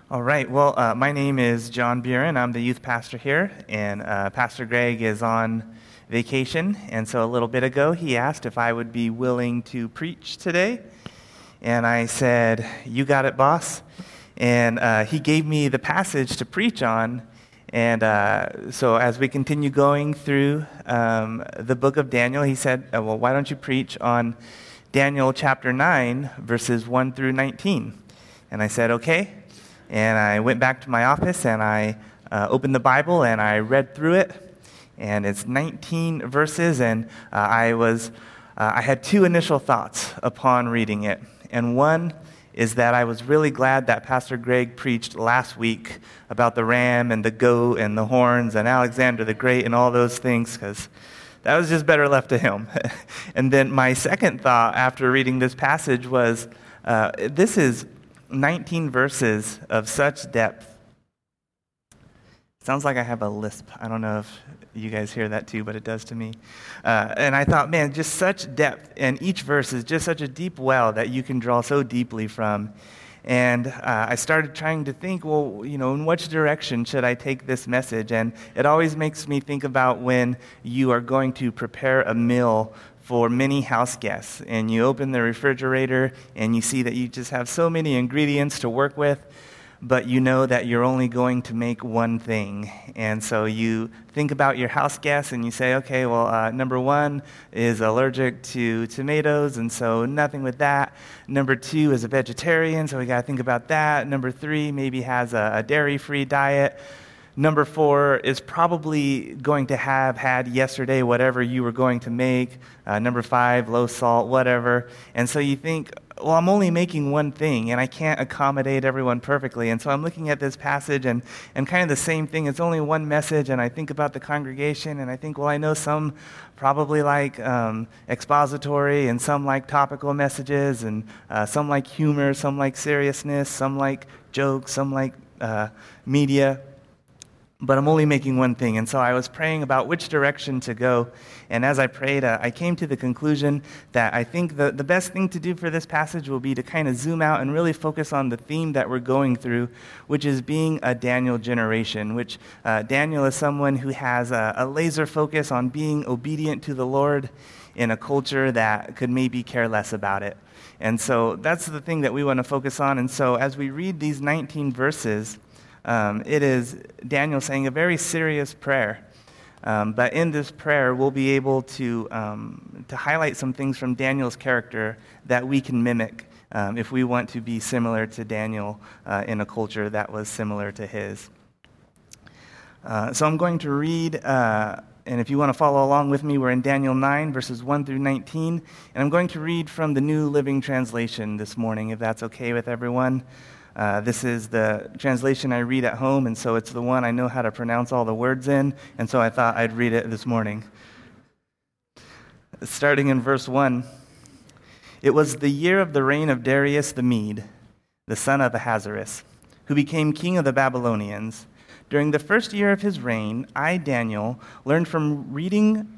All right. Well, my name is John Buren. I'm the youth pastor here, and Pastor Greg is on vacation. And so a little bit ago, he asked if I would be willing to preach today. And I said, "You got it, boss." And he gave me the passage to preach on. And so as we continue going through the book of Daniel, he said, well, why don't you preach on Daniel chapter 9, verses 1 through 19? And I said, okay. And I went back to my office and I opened the Bible and I read through it. And it's 19 verses, and I had two initial thoughts upon reading it. And one is that I was really glad that Pastor Greg preached last week about the ram and the goat and the horns and Alexander the Great and all those things, because that was just better left to him. And then my second thought after reading this passage was, this is 19 verses of such depth. Sounds like I have a lisp. I don't know if you guys hear that too, but it does to me. And I thought, man, just such depth. And each verse is just such a deep well that you can draw so deeply from. And I started trying to think, well, in which direction should I take this message? And it always makes me think about when you are going to prepare a meal for many house guests, and you open the refrigerator and you see that you just have so many ingredients to work with, but you know that you're only going to make one thing. And so you think about your house guests and you say, okay, well, number one is allergic to tomatoes, and so nothing with that. Number two is a vegetarian, so we got to think about that. Number three maybe has a dairy-free diet. Number four is probably going to have had yesterday whatever you were going to make. Number five, low salt, whatever. And so you think, well, I'm only making one thing, and I can't accommodate everyone perfectly. And so I'm looking at this passage, and kind of the same thing. It's only one message, and I think about the congregation, and I think, well, I know some probably like expository, and some like topical messages, and some like humor, some like seriousness, some like jokes, some like media. But I'm only making one thing. And so I was praying about which direction to go. And as I prayed, I came to the conclusion that I think the best thing to do for this passage will be to kind of zoom out and really focus on the theme that we're going through, which is being a Daniel generation, which Daniel is someone who has a laser focus on being obedient to the Lord in a culture that could maybe care less about it. And so that's the thing that we want to focus on. And so as we read these 19 verses, it is Daniel saying a very serious prayer. But in this prayer, we'll be able to highlight some things from Daniel's character that we can mimic if we want to be similar to Daniel in a culture that was similar to his. So I'm going to read, and if you want to follow along with me, we're in Daniel 9, verses 1 through 19. And I'm going to read from the New Living Translation this morning, if that's okay with everyone. This is the translation I read at home, and so it's the one I know how to pronounce all the words in, and so I thought I'd read it this morning. Starting in verse 1, "It was the year of the reign of Darius the Mede, the son of Ahasuerus, who became king of the Babylonians. During the first year of his reign, Daniel, learned from reading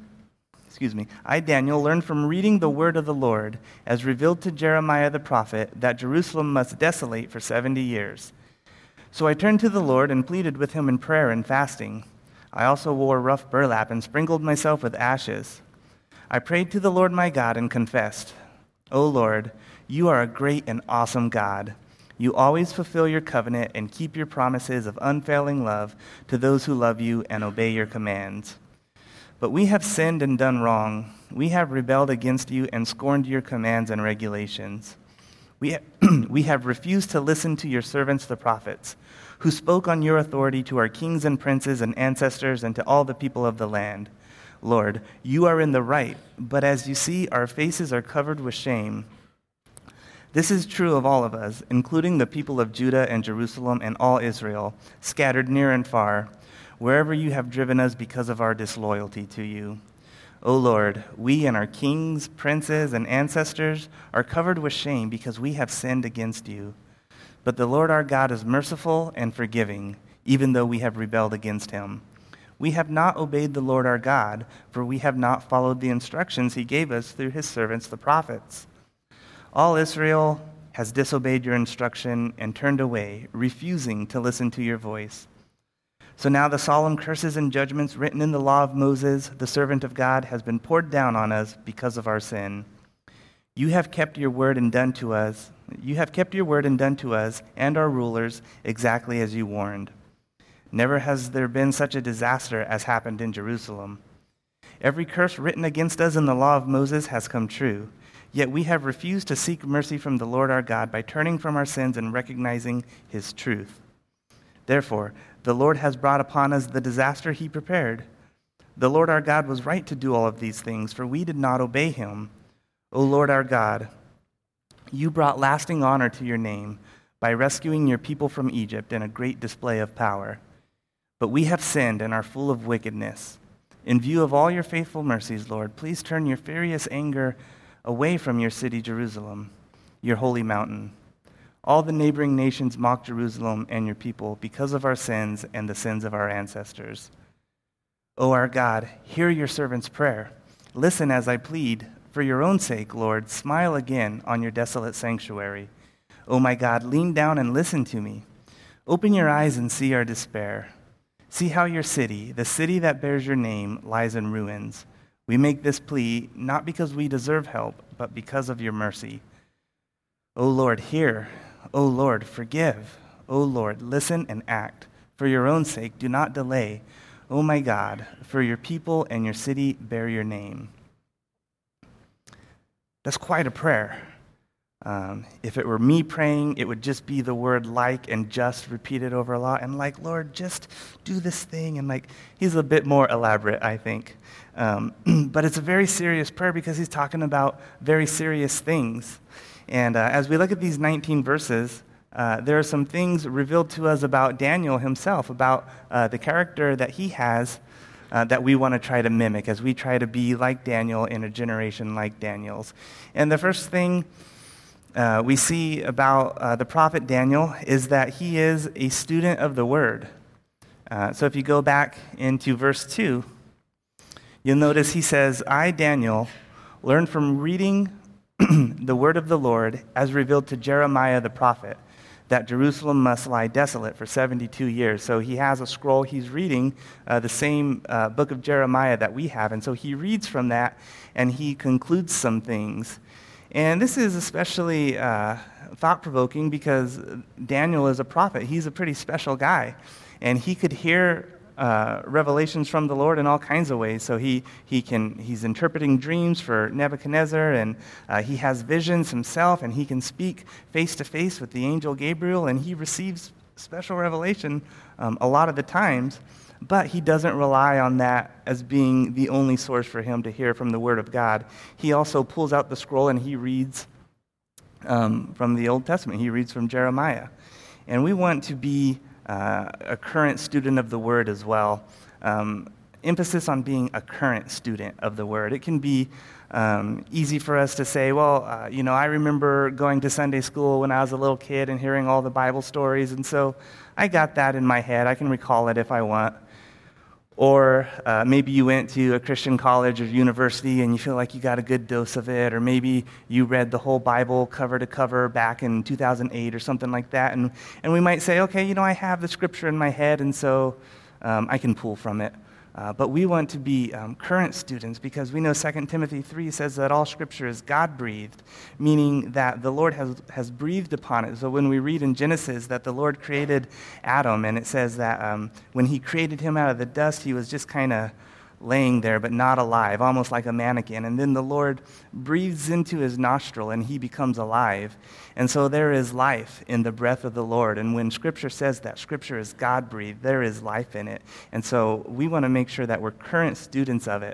the word of the Lord, as revealed to Jeremiah the prophet, that Jerusalem must desolate for 70 years. So I turned to the Lord and pleaded with him in prayer and fasting. I also wore rough burlap and sprinkled myself with ashes. I prayed to the Lord my God and confessed, 'O Lord, you are a great and awesome God. You always fulfill your covenant and keep your promises of unfailing love to those who love you and obey your commands. But we have sinned and done wrong. We have rebelled against you and scorned your commands and regulations. We have refused to listen to your servants the prophets, who spoke on your authority to our kings and princes and ancestors and to all the people of the land. Lord, you are in the right, but as you see, our faces are covered with shame. This is true of all of us, including the people of Judah and Jerusalem and all Israel, scattered near and far, wherever you have driven us because of our disloyalty to you. O Lord, we and our kings, princes, and ancestors are covered with shame because we have sinned against you. But the Lord our God is merciful and forgiving, even though we have rebelled against him. We have not obeyed the Lord our God, for we have not followed the instructions he gave us through his servants the prophets. All Israel has disobeyed your instruction and turned away, refusing to listen to your voice. So now the solemn curses and judgments written in the law of Moses, the servant of God, has been poured down on us because of our sin. You have kept your word and done to us. You have kept your word and done to us and our rulers exactly as you warned. Never has there been such a disaster as happened in Jerusalem. Every curse written against us in the law of Moses has come true. Yet we have refused to seek mercy from the Lord our God by turning from our sins and recognizing his truth. Therefore, the Lord has brought upon us the disaster he prepared. The Lord our God was right to do all of these things, for we did not obey him. O Lord our God, you brought lasting honor to your name by rescuing your people from Egypt in a great display of power. But we have sinned and are full of wickedness. In view of all your faithful mercies, Lord, please turn your furious anger away from your city, Jerusalem, your holy mountain. All the neighboring nations mock Jerusalem and your people because of our sins and the sins of our ancestors. O our God, hear your servant's prayer. Listen as I plead. For your own sake, Lord, smile again on your desolate sanctuary. O my God, lean down and listen to me. Open your eyes and see our despair. See how your city, the city that bears your name, lies in ruins. We make this plea not because we deserve help, but because of your mercy. O Lord, hear. O Lord, forgive. O Lord, listen and act. For your own sake, do not delay. O my God, for your people and your city bear your name. That's quite a prayer. If it were me praying, it would just be the word like and just repeated over a lot. And like, Lord, just do this thing. And like, he's a bit more elaborate, I think. But it's a very serious prayer because he's talking about very serious things. And as we look at these 19 verses, there are some things revealed to us about Daniel himself, about the character that he has that we want to try to mimic as we try to be like Daniel in a generation like Daniel's. And the first thing we see about the prophet Daniel is that he is a student of the word. So if you go back into verse 2, you'll notice he says, I, Daniel, learned from reading the word of the Lord as revealed to Jeremiah the prophet, that Jerusalem must lie desolate for 72 years. So he has a scroll. He's reading the same book of Jeremiah that we have. And so he reads from that, and he concludes some things. And this is especially thought-provoking because Daniel is a prophet. He's a pretty special guy. And he could hear revelations from the Lord in all kinds of ways. So he's interpreting dreams for Nebuchadnezzar, and he has visions himself, and he can speak face-to-face with the angel Gabriel, and he receives special revelation a lot of the times. But he doesn't rely on that as being the only source for him to hear from the Word of God. He also pulls out the scroll and he reads from the Old Testament. He reads from Jeremiah. And we want to be a current student of the Word as well. Emphasis on being a current student of the Word. It can be easy for us to say, well, I remember going to Sunday school when I was a little kid and hearing all the Bible stories, and so I got that in my head. I can recall it if I want. Or maybe you went to a Christian college or university and you feel like you got a good dose of it. Or maybe you read the whole Bible cover to cover back in 2008 or something like that. And we might say, okay, I have the scripture in my head, and so I can pull from it. But we want to be current students because we know 2 Timothy 3 says that all scripture is God-breathed, meaning that the Lord has breathed upon it. So when we read in Genesis that the Lord created Adam, and it says that when he created him out of the dust, he was just kind of laying there but not alive, almost like a mannequin. And then the Lord breathes into his nostril and he becomes alive. And so there is life in the breath of the Lord. And when Scripture says that Scripture is God-breathed, there is life in it. And so we want to make sure that we're current students of it.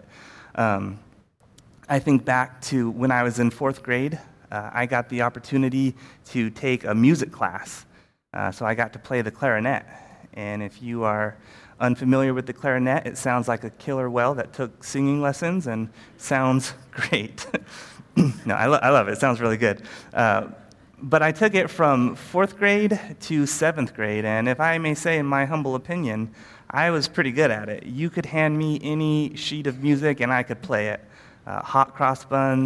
I think back to when I was in 4th grade. I got the opportunity to take a music class. So I got to play the clarinet. And if you are unfamiliar with the clarinet, it sounds like a killer whale that took singing lessons and sounds great. No, I love it. It sounds really good. But I took it from 4th grade to 7th grade, and if I may say in my humble opinion, I was pretty good at it. You could hand me any sheet of music and I could play it. Hot Cross Buns,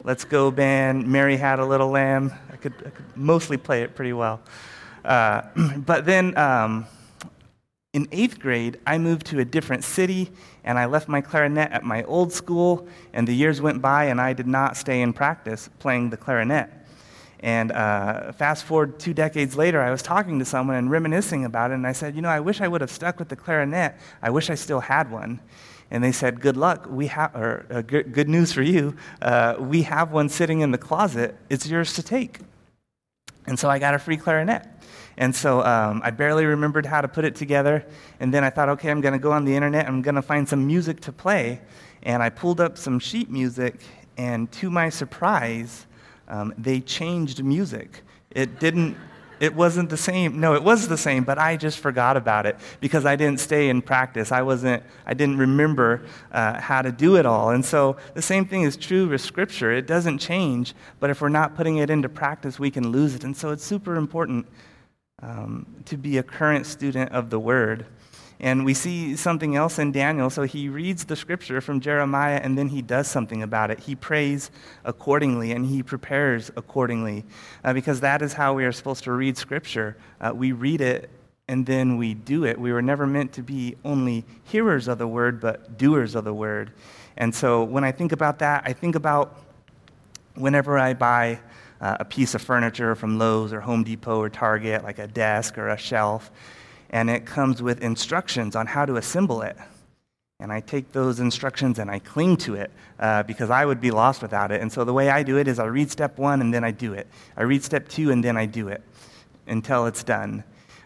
Let's Go Band, Mary Had a Little Lamb. I could mostly play it pretty well. But then in 8th grade, I moved to a different city, and I left my clarinet at my old school, and the years went by, and I did not stay in practice playing the clarinet. And fast forward 2 decades later, I was talking to someone and reminiscing about it, and I said, I wish I would have stuck with the clarinet. I wish I still had one. And they said, good luck, good news for you. We have one sitting in the closet. It's yours to take. And so I got a free clarinet. And so I barely remembered how to put it together. And then I thought, okay, I'm going to go on the internet. I'm going to find some music to play. And I pulled up some sheet music. And to my surprise, they changed music. It wasn't the same. No, it was the same, but I just forgot about it because I didn't stay in practice. I didn't remember how to do it all. And so the same thing is true with Scripture. It doesn't change, but if we're not putting it into practice, we can lose it. And so it's super important to be a current student of the Word. And we see something else in Daniel. So he reads the Scripture from Jeremiah, and then he does something about it. He prays accordingly, and he prepares accordingly, because that is how we are supposed to read Scripture. We read it, and then we do it. We were never meant to be only hearers of the Word, but doers of the Word. And so when I think about that, I think about whenever I buy a piece of furniture from Lowe's or Home Depot or Target, like a desk or a shelf, and it comes with instructions on how to assemble it. And I take those instructions and I cling to it because I would be lost without it. And so the way I do it is I read step 1 and then I do it. I read step 2 and then I do it until it's done.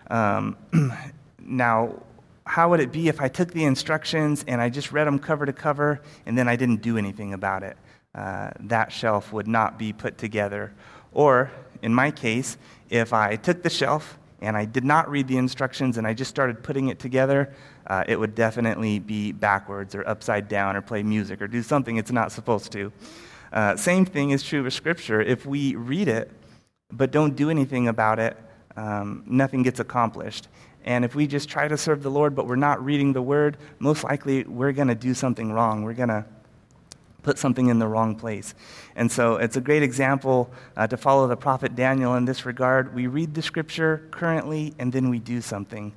Now, how would it be if I took the instructions and I just read them cover to cover and then I didn't do anything about it? That shelf would not be put together. Or, in my case, if I took the shelf and I did not read the instructions and I just started putting it together, it would definitely be backwards or upside down or play music or do something it's not supposed to. Same thing is true with Scripture. If we read it but don't do anything about it, nothing gets accomplished. And if we just try to serve the Lord but we're not reading the Word, most likely we're going to do something wrong. We're going to put something in the wrong place. And so it's a great example to follow the prophet Daniel in this regard. We read the Scripture currently, and then we do something.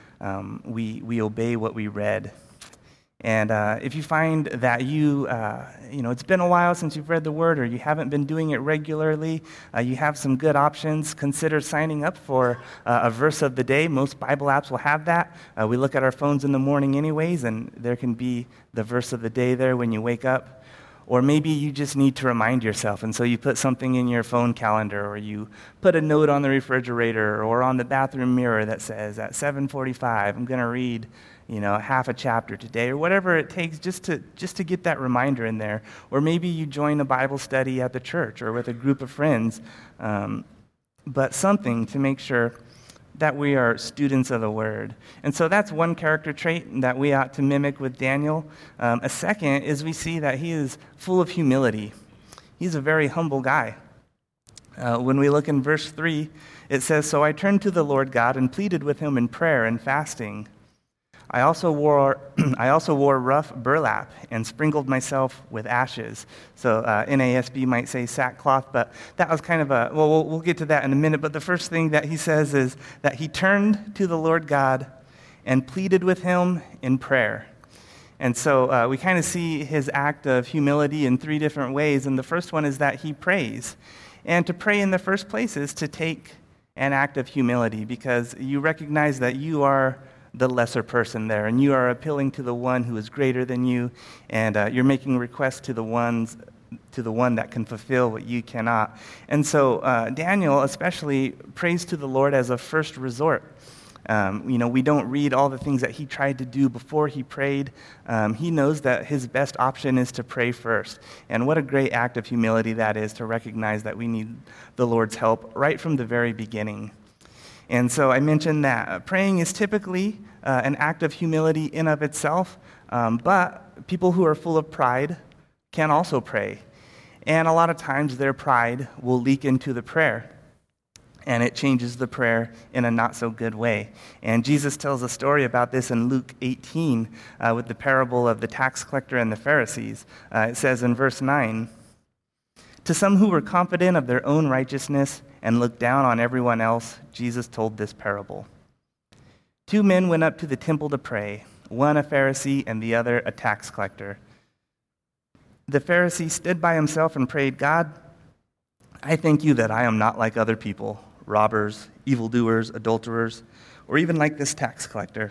We obey what we read. And if you find that it's been a while since you've read the Word or you haven't been doing it regularly, you have some good options. Consider signing up for a verse of the day. Most Bible apps will have that. We look at our phones in the morning anyways, and there can be the verse of the day there when you wake up. Or maybe you just need to remind yourself, and so you put something in your phone calendar, or you put a note on the refrigerator or on the bathroom mirror that says, at 7:45, I'm going to read, half a chapter today, or whatever it takes just to get that reminder in there. Or maybe you join a Bible study at the church or with a group of friends, but something to make sure that we are students of the Word. And so that's one character trait that we ought to mimic with Daniel. A second is we see that he is full of humility. He's a very humble guy. When we look in verse 3, it says, "So I turned to the Lord God and pleaded with him in prayer and fasting. I also wore rough burlap and sprinkled myself with ashes." So NASB might say sackcloth, but that was kind of we'll get to that in a minute. But the first thing that he says is that he turned to the Lord God and pleaded with him in prayer. And so we kind of see his act of humility in 3 different ways. And the first one is that he prays. And to pray in the first place is to take an act of humility, because you recognize that you are the lesser person there, and you are appealing to the one who is greater than you, and you're making requests to the one that can fulfill what you cannot. And so Daniel especially prays to the Lord as a first resort. We don't read all the things that he tried to do before he prayed. He knows that his best option is to pray first. And what a great act of humility that is, to recognize that we need the Lord's help right from the very beginning. And so I mentioned that praying is typically an act of humility in of itself, but people who are full of pride can also pray. And a lot of times their pride will leak into the prayer, and it changes the prayer in a not-so-good way. And Jesus tells a story about this in Luke 18 with the parable of the tax collector and the Pharisees. It says in verse 9, To some who were confident of their own righteousness and looked down on everyone else, Jesus told this parable. 2 men went up to the temple to pray, one a Pharisee and the other a tax collector. The Pharisee stood by himself and prayed, God, I thank you that I am not like other people, robbers, evildoers, adulterers, or even like this tax collector.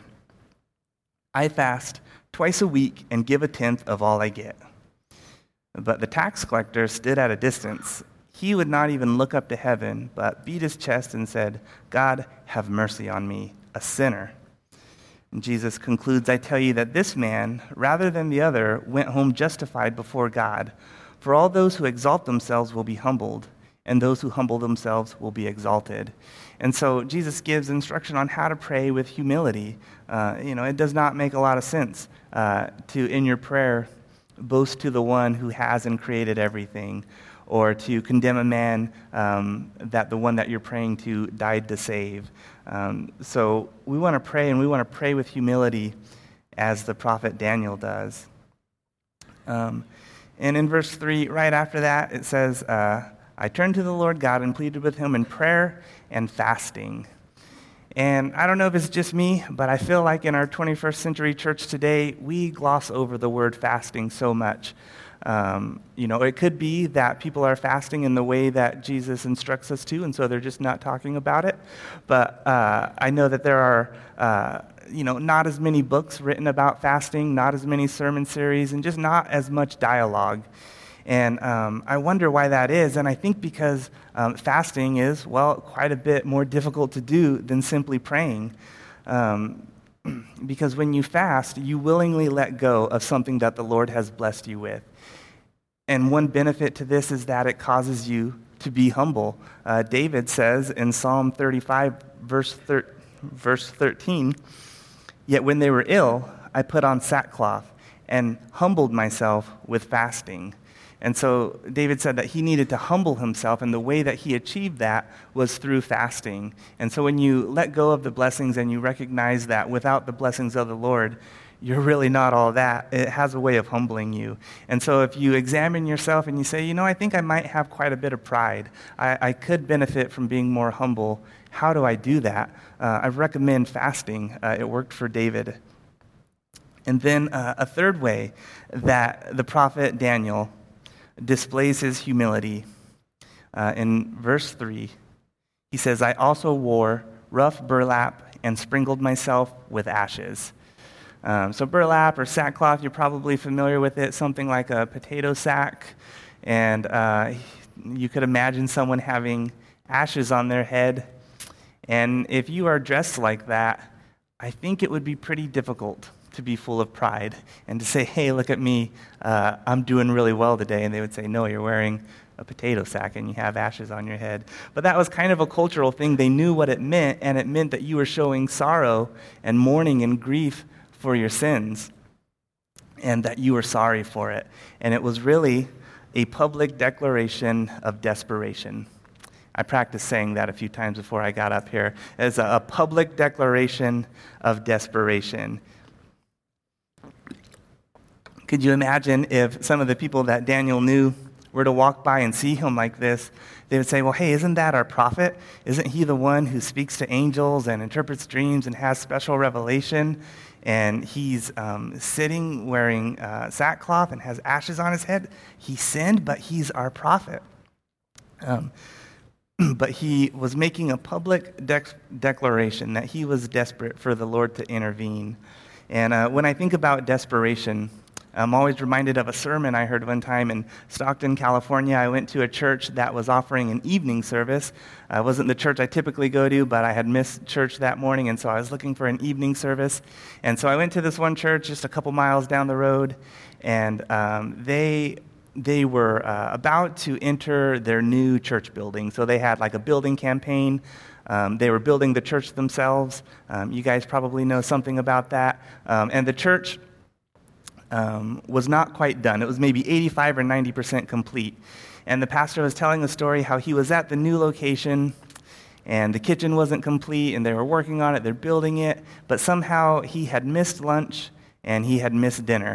I fast twice a week and give 1/10 of all I get. But the tax collector stood at a distance. He would not even look up to heaven, but beat his chest and said, God, have mercy on me, a sinner. And Jesus concludes, I tell you that this man, rather than the other, went home justified before God. For all those who exalt themselves will be humbled, and those who humble themselves will be exalted. And so Jesus gives instruction on how to pray with humility. It does not make a lot of sense to, in your prayer, boast to the one who has and created everything, or to condemn a man that the one that you're praying to died to save. So we want to pray, and we want to pray with humility as the prophet Daniel does. And in verse 3, right after that, it says, I turned to the Lord God and pleaded with him in prayer and fasting. And I don't know if it's just me, but I feel like in our 21st century church today, we gloss over the word fasting so much. It could be that people are fasting in the way that Jesus instructs us to, and so they're just not talking about it. But I know that there are, not as many books written about fasting, not as many sermon series, and just not as much dialogue. And I wonder why that is, and I think because fasting is, quite a bit more difficult to do than simply praying. Because when you fast, you willingly let go of something that the Lord has blessed you with. And one benefit to this is that it causes you to be humble. David says in Psalm 35, verse 13, Yet when they were ill, I put on sackcloth and humbled myself with fasting. And so David said that he needed to humble himself, and the way that he achieved that was through fasting. And so when you let go of the blessings and you recognize that without the blessings of the Lord, you're really not all that. It has a way of humbling you. And so if you examine yourself and you say, I think I might have quite a bit of pride. I could benefit from being more humble. How do I do that? I recommend fasting. It worked for David. And then a third way that the prophet Daniel displays his humility. In verse 3, he says, I also wore rough burlap and sprinkled myself with ashes. So burlap or sackcloth, you're probably familiar with it, something like a potato sack. And you could imagine someone having ashes on their head. And if you are dressed like that, I think it would be pretty difficult to be full of pride and to say, hey, look at me, I'm doing really well today. And they would say, no, you're wearing a potato sack and you have ashes on your head. But that was kind of a cultural thing. They knew what it meant, and it meant that you were showing sorrow and mourning and grief for your sins, and that you were sorry for it. And it was really a public declaration of desperation. I practiced saying that a few times before I got up here. As a public declaration of desperation. Could you imagine if some of the people that Daniel knew were to walk by and see him like this? They would say, well, hey, isn't that our prophet? Isn't he the one who speaks to angels and interprets dreams and has special revelation? And he's sitting wearing sackcloth and has ashes on his head. He sinned, but he's our prophet. But he was making a public declaration that he was desperate for the Lord to intervene. And when I think about desperation, I'm always reminded of a sermon I heard one time in Stockton, California. I went to a church that was offering an evening service. It wasn't the church I typically go to, but I had missed church that morning, and so I was looking for an evening service. And so I went to this one church just a couple miles down the road, and they were about to enter their new church building. So they had like a building campaign. They were building the church themselves. You guys probably know something about that. And the church was not quite done. It was maybe 85 or 90% complete. And the pastor was telling a story how he was at the new location, and the kitchen wasn't complete, and they were working on it, they're building it, but somehow he had missed lunch, and he had missed dinner.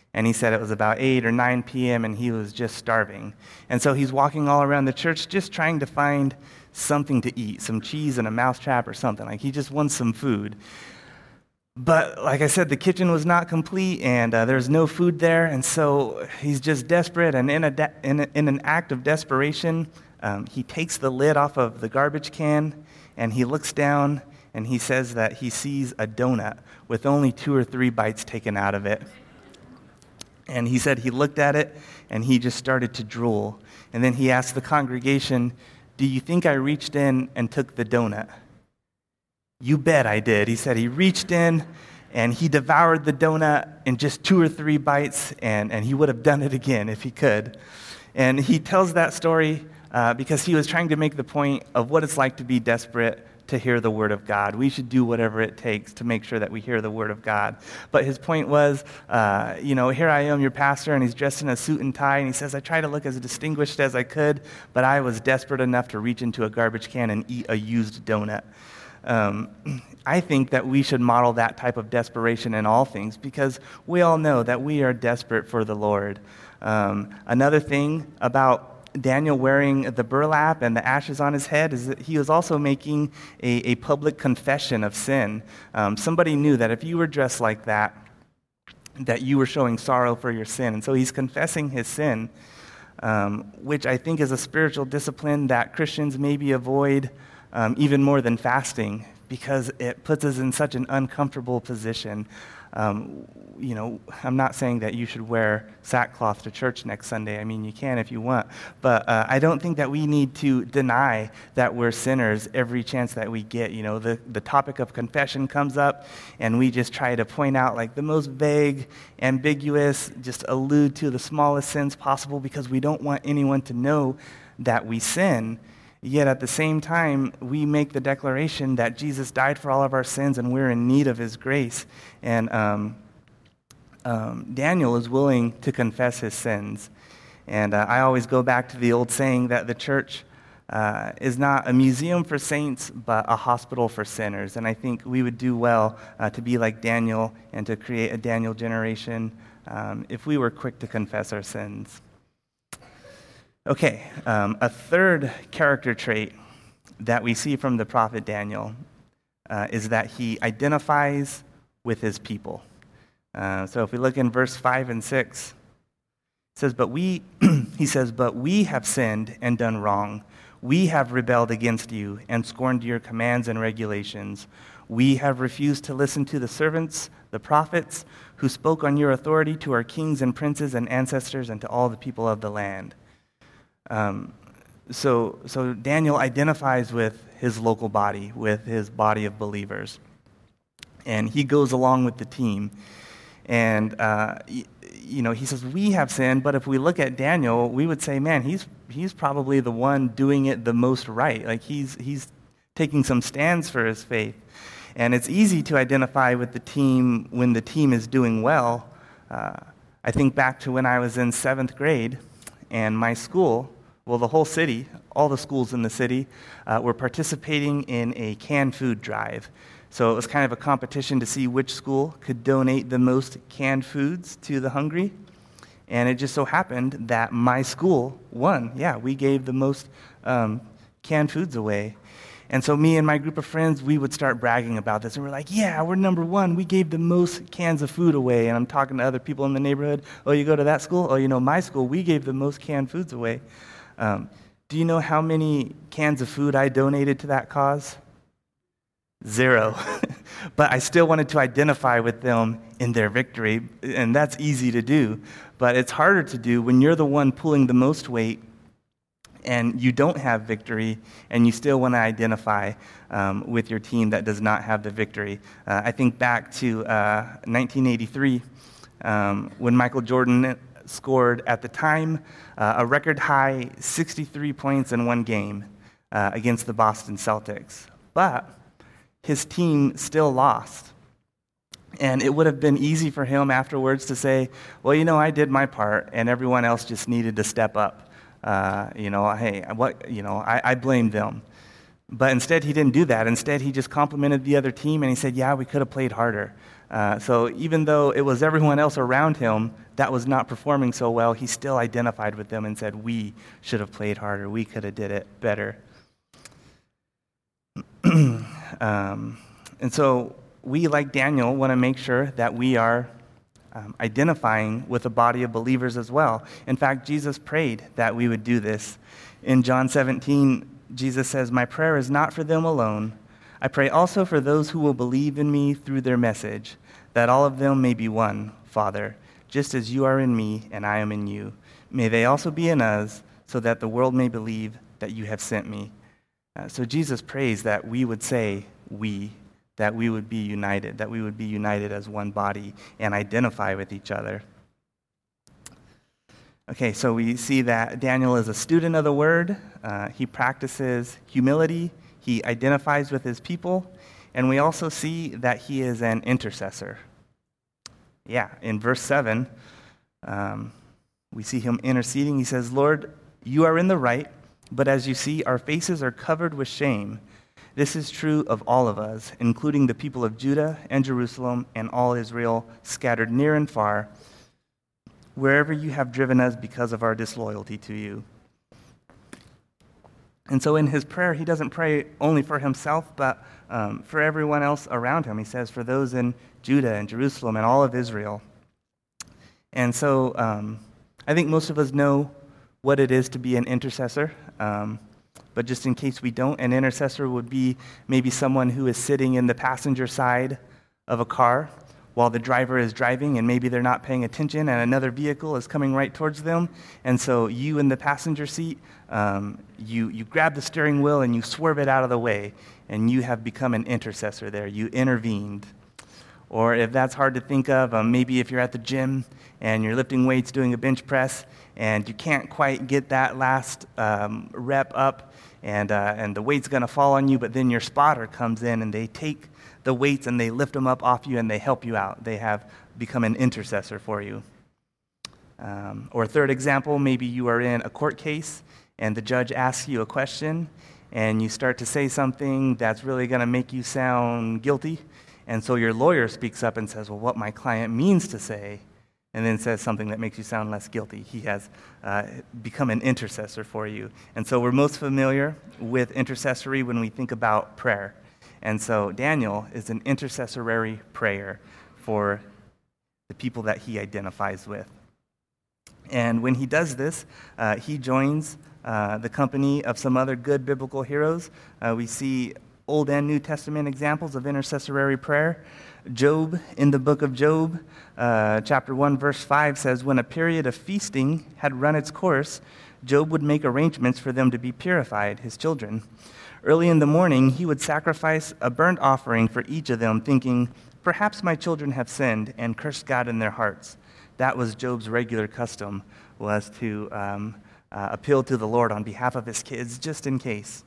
And he said it was about 8 or 9 p.m. and he was just starving. And so he's walking all around the church just trying to find something to eat, some cheese and a mousetrap or something. Like he just wants some food. But like I said, the kitchen was not complete and there's no food there. And so he's just desperate. And in an act of desperation, he takes the lid off of the garbage can and he looks down and he says that he sees a donut with only 2 or 3 bites taken out of it. And he said he looked at it and he just started to drool. And then he asked the congregation, "Do you think I reached in and took the donut?" "You bet I did." He said he reached in and he devoured the donut in just 2 or 3 bites, and he would have done it again if he could. And he tells that story because he was trying to make the point of what it's like to be desperate to hear the word of God. We should do whatever it takes to make sure that we hear the word of God. But his point was, here I am, your pastor, and he's dressed in a suit and tie, and he says, I tried to look as distinguished as I could, but I was desperate enough to reach into a garbage can and eat a used donut. I think that we should model that type of desperation in all things because we all know that we are desperate for the Lord. Another thing about Daniel wearing the burlap and the ashes on his head is that he was also making a public confession of sin. Somebody knew that if you were dressed like that you were showing sorrow for your sin. And so he's confessing his sin, which I think is a spiritual discipline that Christians maybe avoid even more than fasting because it puts us in such an uncomfortable position. I'm not saying that you should wear sackcloth to church next Sunday. I mean, you can if you want. But I don't think that we need to deny that we're sinners every chance that we get. The topic of confession comes up, and we just try to point out like the most vague, ambiguous, just allude to the smallest sins possible because we don't want anyone to know that we sin. Yet at the same time, we make the declaration that Jesus died for all of our sins and we're in need of his grace. And Daniel is willing to confess his sins. And I always go back to the old saying that the church is not a museum for saints, but a hospital for sinners. And I think we would do well to be like Daniel and to create a Daniel generation if we were quick to confess our sins. Okay, a third character trait that we see from the prophet Daniel is that he identifies with his people. So if we look in verse 5 and 6, it says, he says, "But we have sinned and done wrong. We have rebelled against you and scorned your commands and regulations. We have refused to listen to the servants, the prophets, who spoke on your authority to our kings and princes and ancestors and to all the people of the land." So Daniel identifies with his local body, with his body of believers. And he goes along with the team. And, he says, we have sinned, but if we look at Daniel, we would say, man, he's probably the one doing it the most right. Like he's taking some stands for his faith. And it's easy to identify with the team when the team is doing well. I think back to when I was in 7th grade, and my school, the whole city, all the schools in the city, were participating in a canned food drive. So it was kind of a competition to see which school could donate the most canned foods to the hungry. And it just so happened that my school won. Yeah, we gave the most canned foods away. And so me and my group of friends, we would start bragging about this. And we're like, yeah, we're number 1. We gave the most cans of food away. And I'm talking to other people in the neighborhood. Oh, you go to that school? Oh, my school, we gave the most canned foods away. Do you know how many cans of food I donated to that cause? 0. But I still wanted to identify with them in their victory, and that's easy to do. But it's harder to do when you're the one pulling the most weight and you don't have victory, and you still want to identify with your team that does not have the victory. I think back to 1983 when Michael Jordan scored, at the time, a record high 63 points in one game against the Boston Celtics. But his team still lost. And it would have been easy for him afterwards to say, well, I did my part, and everyone else just needed to step up. I blamed them. But instead, he didn't do that. Instead, he just complimented the other team, and he said, yeah, we could have played harder. So even though it was everyone else around him that was not performing so well, he still identified with them and said, we should have played harder. We could have did it better. And so we, like Daniel, want to make sure that we are identifying with a body of believers as well. In fact, Jesus prayed that we would do this. In John 17, Jesus says, "My prayer is not for them alone. I pray also for those who will believe in me through their message, that all of them may be one, Father, just as you are in me and I am in you. May they also be in us, so that the world may believe that you have sent me." So Jesus prays that we would say that we would be united as one body and identify with each other. Okay, so we see that Daniel is a student of the word. He practices humility. He identifies with his people. And we also see that he is an intercessor. Yeah, in verse 7, we see him interceding. He says, "Lord, you are in the right, but as you see, our faces are covered with shame. This is true of all of us, including the people of Judah and Jerusalem and all Israel, scattered near and far, wherever you have driven us because of our disloyalty to you." And so in his prayer, he doesn't pray only for himself, but for everyone else around him. He says, for those in Judah and Jerusalem and all of Israel. And so I think most of us know what it is to be an intercessor. But just in case we don't, an intercessor would be maybe someone who is sitting in the passenger side of a car while the driver is driving, and maybe they're not paying attention and another vehicle is coming right towards them. And so you in the passenger seat, you grab the steering wheel and you swerve it out of the way, and you have become an intercessor there. You intervened. Or if that's hard to think of, maybe if you're at the gym and you're lifting weights, doing a bench press, and you can't quite get that last rep up, and the weight's going to fall on you, but then your spotter comes in and they take the weights and they lift them up off you and they help you out. They have become an intercessor for you. Or a third example, maybe you are in a court case and the judge asks you a question and you start to say something that's really going to make you sound guilty. And so your lawyer speaks up and says, well, what my client means to say, and then says something that makes you sound less guilty. He has become an intercessor for you. And so we're most familiar with intercessory when we think about prayer. And so Daniel is an intercessory prayer for the people that he identifies with. And when he does this, he joins the company of some other good biblical heroes. We see Old and New Testament examples of intercessory prayer. Job, in the book of Job, chapter 1, verse 5 says, when a period of feasting had run its course, Job would make arrangements for them to be purified, his children. Early in the morning, he would sacrifice a burnt offering for each of them, thinking, perhaps my children have sinned and cursed God in their hearts. That was Job's regular custom, was to appeal to the Lord on behalf of his kids, just in case.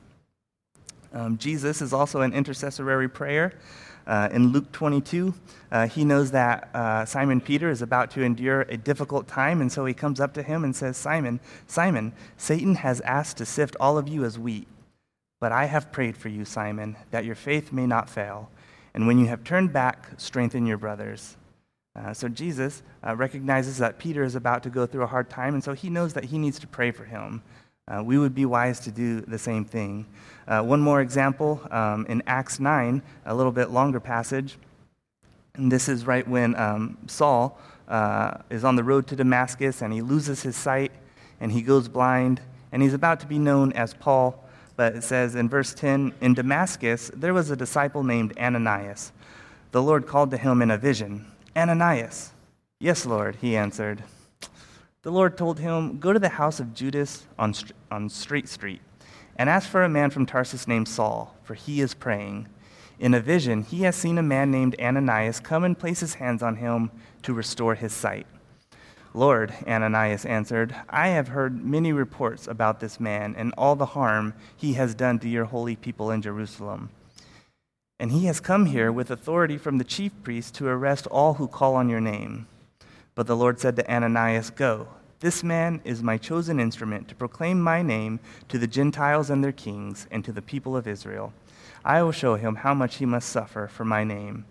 Jesus is also an intercessory prayer. In Luke 22, he knows that Simon Peter is about to endure a difficult time, and so he comes up to him and says, Simon, Simon, Satan has asked to sift all of you as wheat, but I have prayed for you, Simon, that your faith may not fail, and when you have turned back, strengthen your brothers. So Jesus recognizes that Peter is about to go through a hard time, and so he knows that he needs to pray for him. We would be wise to do the same thing. One more example, in Acts 9, a little bit longer passage, and this is right when Saul is on the road to Damascus, and he loses his sight, and he goes blind, and he's about to be known as Paul, but it says in verse 10, in Damascus there was a disciple named Ananias. The Lord called to him in a vision, Ananias. Yes, Lord, he answered. The Lord told him, go to the house of Judas on Straight Street and ask for a man from Tarsus named Saul, for he is praying. In a vision, he has seen a man named Ananias come and place his hands on him to restore his sight. Lord, Ananias answered, I have heard many reports about this man and all the harm he has done to your holy people in Jerusalem. And he has come here with authority from the chief priest to arrest all who call on your name. But the Lord said to Ananias, go, this man is my chosen instrument to proclaim my name to the Gentiles and their kings and to the people of Israel. I will show him how much he must suffer for my name.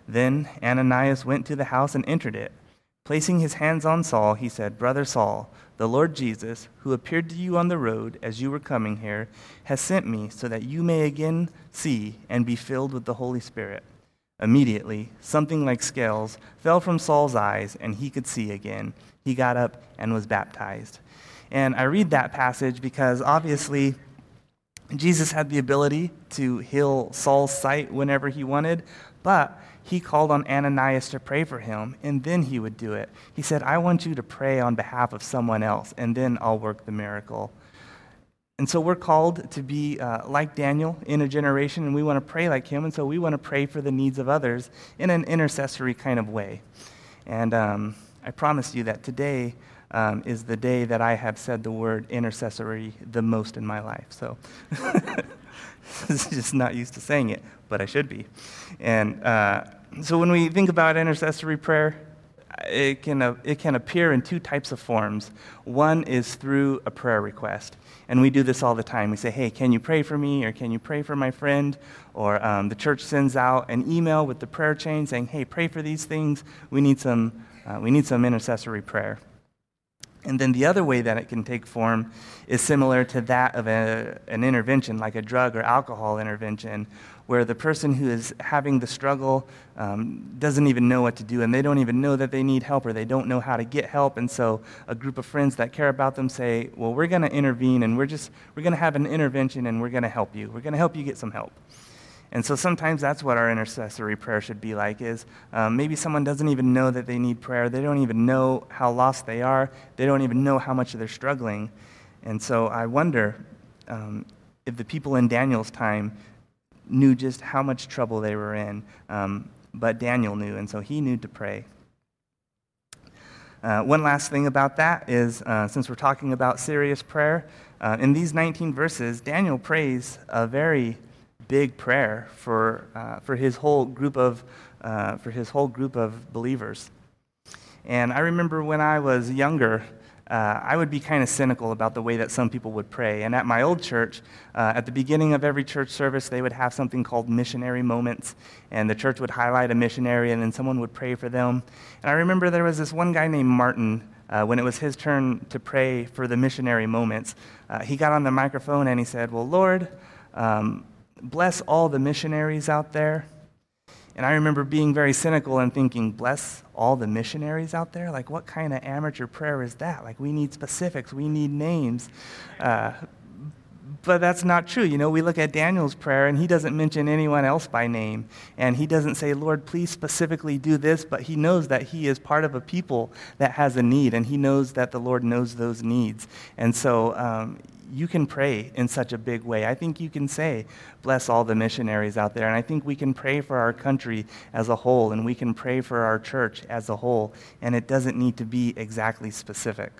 Then Ananias went to the house and entered it. Placing his hands on Saul, he said, "Brother Saul, the Lord Jesus, who appeared to you on the road as you were coming here, has sent me so that you may again see and be filled with the Holy Spirit." Immediately, something like scales fell from Saul's eyes, and he could see again. He got up and was baptized. And I read that passage because obviously Jesus had the ability to heal Saul's sight whenever he wanted, but he called on Ananias to pray for him, and then he would do it. He said, "I want you to pray on behalf of someone else, and then I'll work the miracle." And so we're called to be like Daniel in a generation, and we want to pray like him, and so we want to pray for the needs of others in an intercessory kind of way. And I promise you that today is the day that I have said the word intercessory the most in my life. So just not used to saying it, but I should be. And so when we think about intercessory prayer, it can appear in two types of forms. One is through a prayer request. And we do this all the time. We say, "Hey, can you pray for me?" Or "Can you pray for my friend?" Or the church sends out an email with the prayer chain saying, "Hey, pray for these things. We need some intercessory prayer." And then the other way that it can take form is similar to that of an intervention, like a drug or alcohol intervention, where the person who is having the struggle doesn't even know what to do, and they don't even know that they need help, or they don't know how to get help. And so a group of friends that care about them say, "Well, we're going to intervene, and we're going to have an intervention, and we're going to help you. We're going to help you get some help." And so sometimes that's what our intercessory prayer should be like, is maybe someone doesn't even know that they need prayer. They don't even know how lost they are. They don't even know how much they're struggling. And so I wonder if the people in Daniel's time knew just how much trouble they were in. But Daniel knew, and so he knew to pray. One last thing about that is, since we're talking about serious prayer, in these 19 verses, Daniel prays a very big prayer for his whole group of believers. And I remember when I was younger, I would be kind of cynical about the way that some people would pray. And at my old church, at the beginning of every church service, they would have something called missionary moments, and the church would highlight a missionary, and then someone would pray for them. And I remember there was this one guy named Martin. When it was his turn to pray for the missionary moments, he got on the microphone and he said, "Well, Lord, bless all the missionaries out there." And I remember being very cynical and thinking, bless all the missionaries out there? Like, what kind of amateur prayer is that? Like, we need specifics, we need names. But that's not true. You know, we look at Daniel's prayer, and he doesn't mention anyone else by name. And he doesn't say, "Lord, please specifically do this," but he knows that he is part of a people that has a need, and he knows that the Lord knows those needs. And so you can pray in such a big way. I think you can say, "Bless all the missionaries out there." And I think we can pray for our country as a whole, and we can pray for our church as a whole. And it doesn't need to be exactly specific.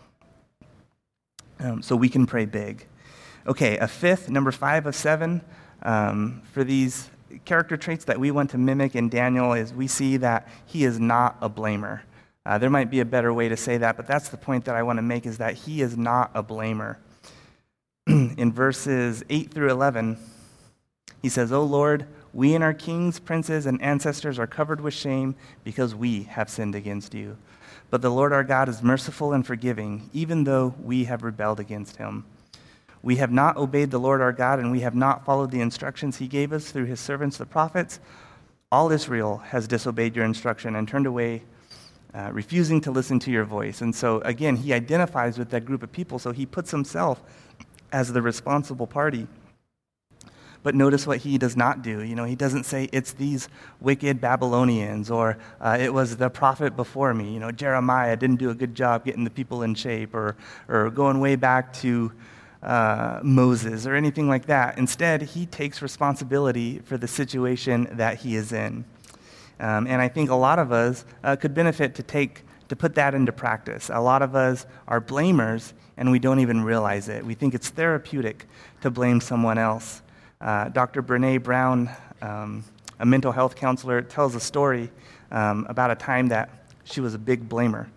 So we can pray big. Okay, a fifth, number 5 of 7, for these character traits that we want to mimic in Daniel is we see that he is not a blamer. There might be a better way to say that, but that's the point that I want to make, is that he is not a blamer. In verses 8 through 11, he says, "O Lord, we and our kings, princes, and ancestors are covered with shame because we have sinned against you. But the Lord our God is merciful and forgiving, even though we have rebelled against him. We have not obeyed the Lord our God, and we have not followed the instructions he gave us through his servants, the prophets. All Israel has disobeyed your instruction and turned away, refusing to listen to your voice." And so, again, he identifies with that group of people, so he puts himself as the responsible party. But notice what he does not do. You know, he doesn't say, "It's these wicked Babylonians," or "It was the prophet before me. You know, Jeremiah didn't do a good job getting the people in shape," or going way back to Moses, or anything like that. Instead, he takes responsibility for the situation that he is in. And I think a lot of us could benefit to put that into practice. A lot of us are blamers, and we don't even realize it. We think it's therapeutic to blame someone else. Dr. Brene Brown, a mental health counselor, tells a story about a time that she was a big blamer.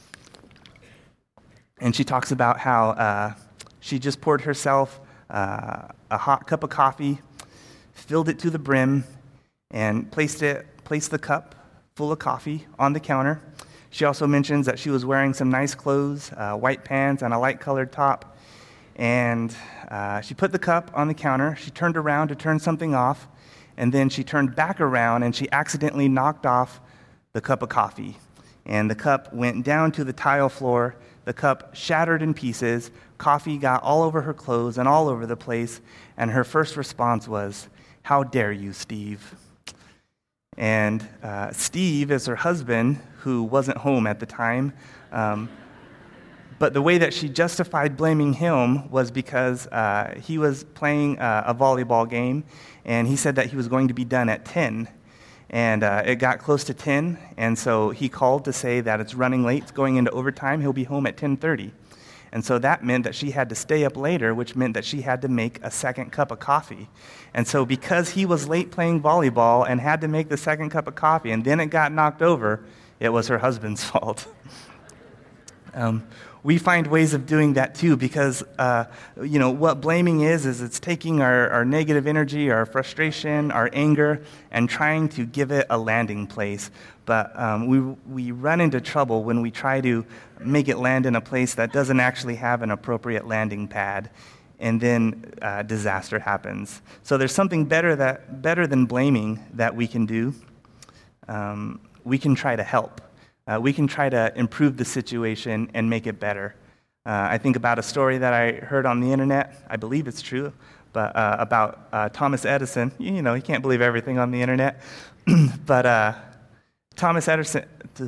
And she talks about how she just poured herself a hot cup of coffee, filled it to the brim, and placed it placed the cup full of coffee on the counter. She also mentions that she was wearing some nice clothes, white pants and a light-colored top. And she put the cup on the counter. She turned around to turn something off. And then she turned back around and she accidentally knocked off the cup of coffee. And the cup went down to the tile floor. The cup shattered in pieces. Coffee got all over her clothes and all over the place. And her first response was, "How dare you, Steve?" And Steve is her husband, who wasn't home at the time. But the way that she justified blaming him was because he was playing a volleyball game, and he said that he was going to be done at 10. And it got close to 10, and so he called to say that it's running late, it's going into overtime, he'll be home at 10:30. And so that meant that she had to stay up later, which meant that she had to make a second cup of coffee. And so because he was late playing volleyball and had to make the second cup of coffee, and then it got knocked over, it was her husband's fault. We find ways of doing that too, because what blaming is it's taking our negative energy, our frustration, our anger, and trying to give it a landing place. But we run into trouble when we try to make it land in a place that doesn't actually have an appropriate landing pad, and then disaster happens. So there's something better than blaming that we can do. We can try to help. We can try to improve the situation and make it better. I think about a story that I heard on the internet. I believe it's true, but about Thomas Edison. You can't believe everything on the internet. But Thomas Edison,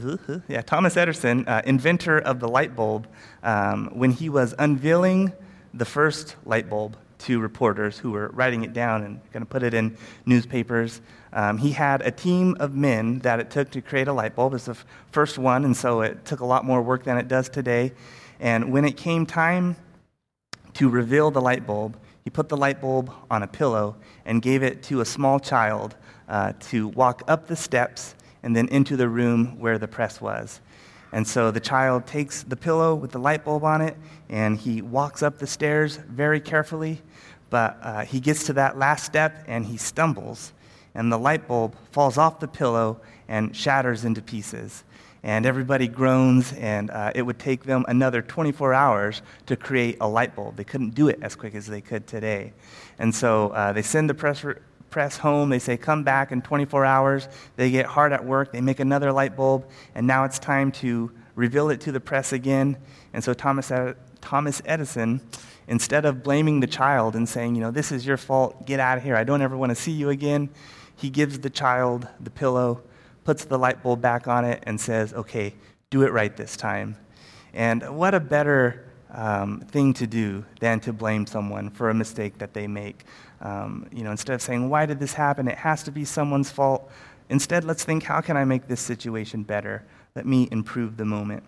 inventor of the light bulb, when he was unveiling the first light bulb to reporters who were writing it down and going to put it in newspapers. He had a team of men that it took to create a light bulb. It's the first one, and so it took a lot more work than it does today. And when it came time to reveal the light bulb, he put the light bulb on a pillow and gave it to a small child to walk up the steps and then into the room where the press was. And so the child takes the pillow with the light bulb on it, and he walks up the stairs very carefully, but he gets to that last step, and he stumbles, and the light bulb falls off the pillow and shatters into pieces. And everybody groans, and it would take them another 24 hours to create a light bulb. They couldn't do it as quick as they could today. And so they send the press home. They say, come back in 24 hours. They get hard at work. They make another light bulb, and now it's time to reveal it to the press again. And so Thomas Edison, instead of blaming the child and saying, this is your fault, get out of here, I don't ever want to see you again, he gives the child the pillow, puts the light bulb back on it, and says, okay, do it right this time. And what a better thing to do than to blame someone for a mistake that they make. Instead of saying, why did this happen? It has to be someone's fault. Instead, let's think, how can I make this situation better? Let me improve the moment.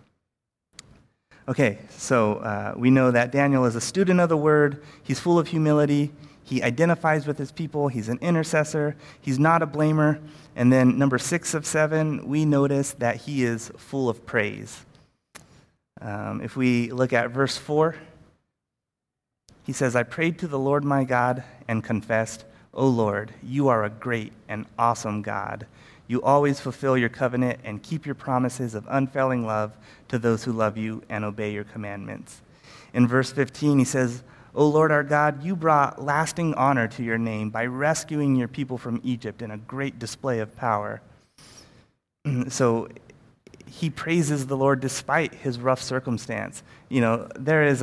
Okay, so we know that Daniel is a student of the Word. He's full of humility. He identifies with his people. He's an intercessor. He's not a blamer. And then number 6 of 7, we notice that he is full of praise. If we look at verse 4, he says, I prayed to the Lord my God and confessed, O Lord, you are a great and awesome God. You always fulfill your covenant and keep your promises of unfailing love to those who love you and obey your commandments. In verse 15, he says, O Lord our God, you brought lasting honor to your name by rescuing your people from Egypt in a great display of power. So he praises the Lord despite his rough circumstance. There is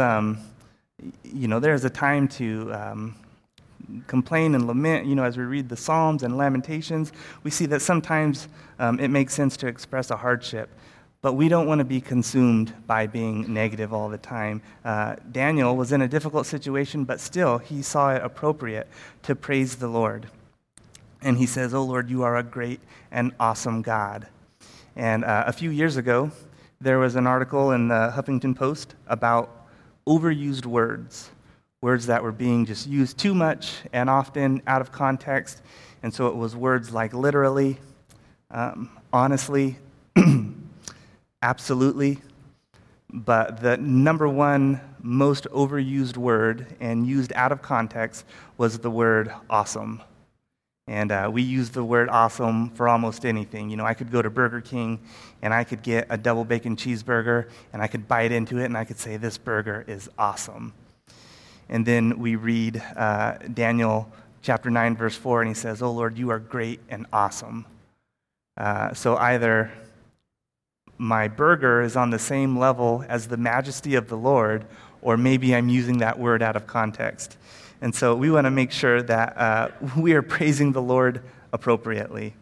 a time to complain and lament. As we read the Psalms and Lamentations, we see that sometimes it makes sense to express a hardship. But we don't want to be consumed by being negative all the time. Daniel was in a difficult situation, but still he saw it appropriate to praise the Lord. And he says, "O Lord, you are a great and awesome God." And a few years ago, there was an article in the Huffington Post about overused words that were being just used too much and often out of context. And so it was words like literally, honestly, absolutely, but the number one most overused word and used out of context was the word awesome. And we use the word awesome for almost anything. You know, I could go to Burger King and I could get a double bacon cheeseburger and I could bite into it and I could say, this burger is awesome. And then we read Daniel chapter 9, verse 4, and he says, "Oh Lord, you are great and awesome." So either my burger is on the same level as the majesty of the Lord, or maybe I'm using that word out of context. And so we want to make sure that we are praising the Lord appropriately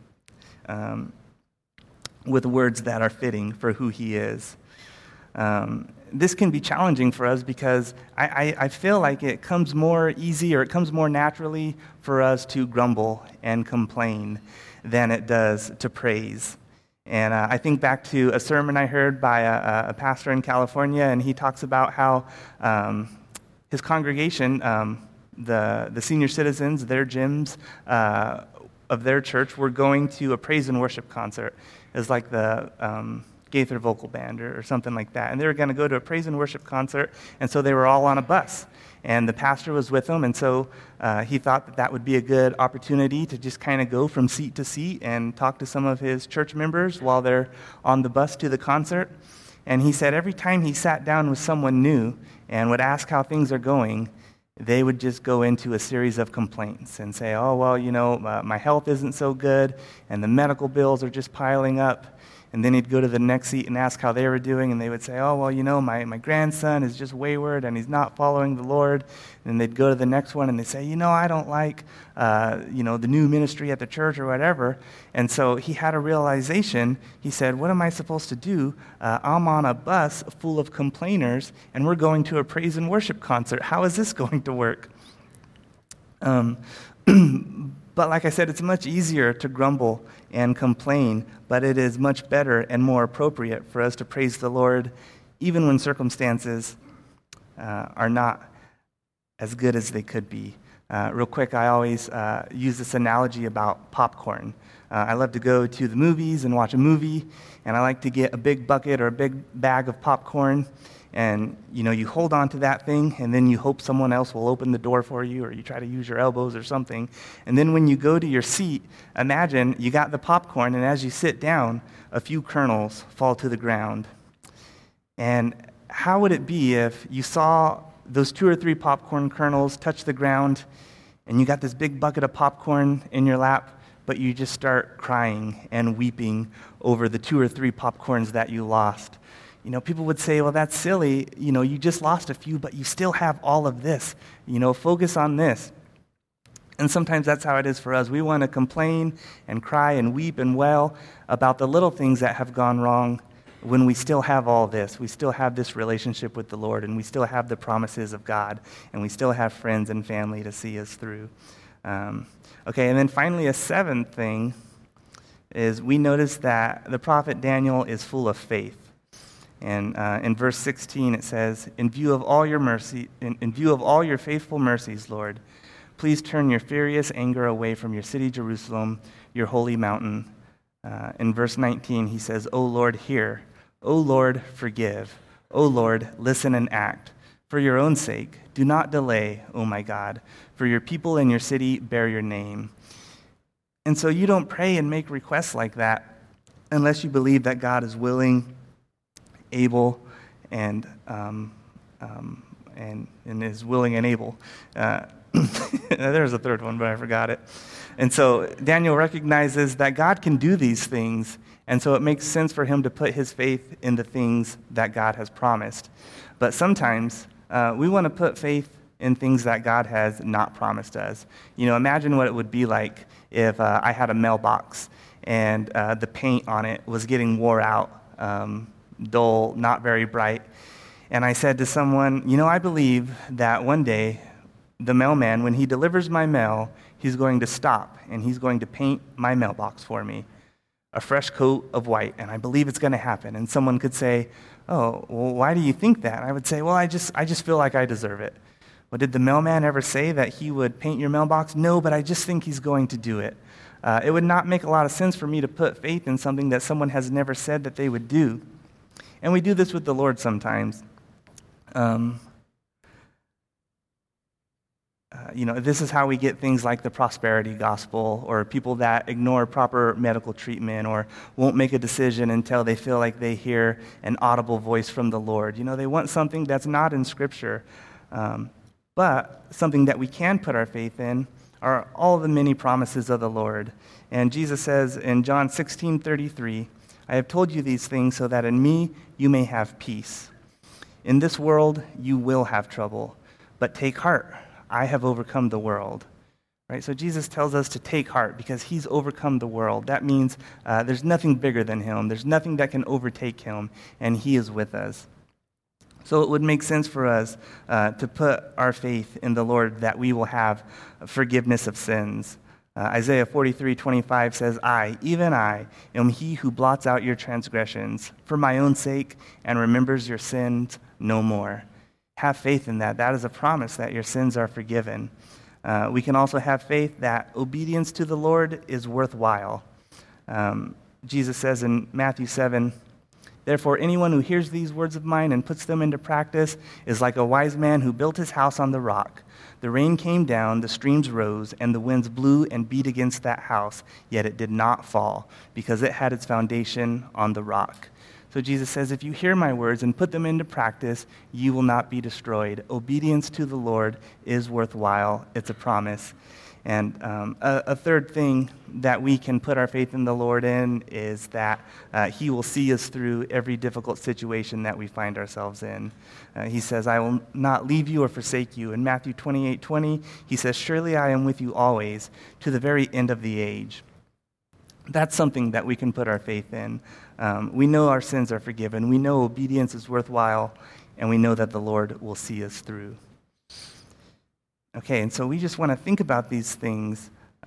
with words that are fitting for who he is. This can be challenging for us because I feel like it comes more easy, or it comes more naturally for us to grumble and complain than it does to praise. And I think back to a sermon I heard by a pastor in California, and he talks about how his congregation, the senior citizens, their gyms of their church, were going to a praise and worship concert. It was like the Gaither Vocal Band or something like that. And they were going to go to a praise and worship concert, and so they were all on a bus. And the pastor was with them, and so he thought that would be a good opportunity to just kind of go from seat to seat and talk to some of his church members while they're on the bus to the concert. And he said every time he sat down with someone new and would ask how things are going, they would just go into a series of complaints and say, oh, well, you know, my health isn't so good, and the medical bills are just piling up. And then he'd go to the next seat and ask how they were doing, and they would say, oh, well, you know, my grandson is just wayward, and he's not following the Lord. And they'd go to the next one, and they'd say, you know, I don't like, the new ministry at the church or whatever. And so he had a realization. He said, what am I supposed to do? I'm on a bus full of complainers, and we're going to a praise and worship concert. How is this going to work? But like I said, it's much easier to grumble and complain, but it is much better and more appropriate for us to praise the Lord even when circumstances are not as good as they could be. Real quick, I always use this analogy about popcorn. I love to go to the movies and watch a movie, and I like to get a big bucket or a big bag of popcorn. And, you know, you hold on to that thing, and then you hope someone else will open the door for you, or you try to use your elbows or something. And then when you go to your seat, imagine you got the popcorn, and as you sit down, a few kernels fall to the ground. And how would it be if you saw those 2 or 3 popcorn kernels touch the ground, and you got this big bucket of popcorn in your lap, but you just start crying and weeping over the 2 or 3 popcorns that you lost? You know, people would say, well, that's silly. You know, you just lost a few, but you still have all of this. You know, focus on this. And sometimes that's how it is for us. We want to complain and cry and weep and wail about the little things that have gone wrong when we still have all this. We still have this relationship with the Lord, and we still have the promises of God, and we still have friends and family to see us through. Okay, and then finally, a seventh thing is we notice that the prophet Daniel is full of faith. And in verse 16 it says, in view of all your faithful mercies, Lord, please turn your furious anger away from your city, Jerusalem, your holy mountain. In verse 19 he says, O Lord, hear. O Lord, forgive. O Lord, listen and act. For your own sake, do not delay, O my God. For your people and your city bear your name. And so you don't pray and make requests like that unless you believe that God is willing, able, and is willing and able. There's a third one, but I forgot it. And so Daniel recognizes that God can do these things, and so it makes sense for him to put his faith in the things that God has promised. But sometimes we want to put faith in things that God has not promised us. You know, imagine what it would be like if I had a mailbox and the paint on it was getting wore out, dull, not very bright. And I said to someone, you know, I believe that one day the mailman, when he delivers my mail, he's going to stop and he's going to paint my mailbox for me a fresh coat of white, and I believe it's going to happen. And someone could say, oh, well, why do you think that? I would say, well, I just feel like I deserve it. Well, did the mailman ever say that he would paint your mailbox? No, but I just think he's going to do it. It would not make a lot of sense for me to put faith in something that someone has never said that they would do. And we do this with the Lord sometimes. This is how we get things like the prosperity gospel, or people that ignore proper medical treatment or won't make a decision until they feel like they hear an audible voice from the Lord. They want something that's not in Scripture. But something that we can put our faith in are all the many promises of the Lord. And Jesus says in John 16:33, I have told you these things so that in me you may have peace. In this world you will have trouble, but take heart. I have overcome the world. Right? So Jesus tells us to take heart because he's overcome the world. That means there's nothing bigger than him. There's nothing that can overtake him, and he is with us. So it would make sense for us to put our faith in the Lord that we will have forgiveness of sins. Isaiah 43:25 says, I, even I, am he who blots out your transgressions for my own sake and remembers your sins no more. Have faith in that. That is a promise that your sins are forgiven. We can also have faith that obedience to the Lord is worthwhile. Jesus says in Matthew 7, therefore, anyone who hears these words of mine and puts them into practice is like a wise man who built his house on the rock. The rain came down, the streams rose, and the winds blew and beat against that house, yet it did not fall, because it had its foundation on the rock. So Jesus says, if you hear my words and put them into practice, you will not be destroyed. Obedience to the Lord is worthwhile. It's a promise. And a third thing that we can put our faith in the Lord in is that he will see us through every difficult situation that we find ourselves in. He says, I will not leave you or forsake you. In Matthew 28:20, he says, surely I am with you always to the very end of the age. That's something that we can put our faith in. We know our sins are forgiven. We know obedience is worthwhile, and we know that the Lord will see us through. Okay, and so we just want to think about these things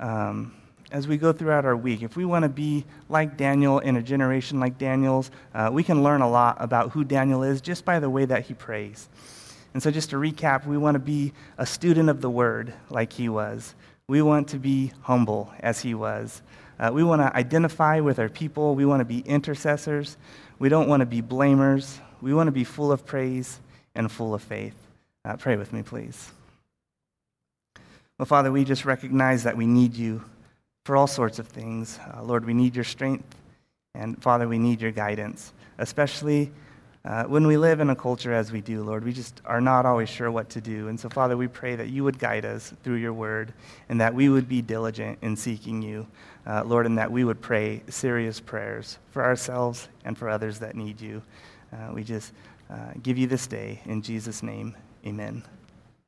as we go throughout our week. If we want to be like Daniel in a generation like Daniel's, we can learn a lot about who Daniel is just by the way that he prays. And so just to recap, we want to be a student of the word like he was. We want to be humble as he was. We want to identify with our people. We want to be intercessors. We don't want to be blamers. We want to be full of praise and full of faith. Pray with me, please. Well, Father, we just recognize that we need you for all sorts of things. Lord, we need your strength. And Father, we need your guidance, especially when we live in a culture as we do, Lord. We just are not always sure what to do. And so, Father, we pray that you would guide us through your word and that we would be diligent in seeking you, Lord, and that we would pray serious prayers for ourselves and for others that need you. We just give you this day. In Jesus' name, amen.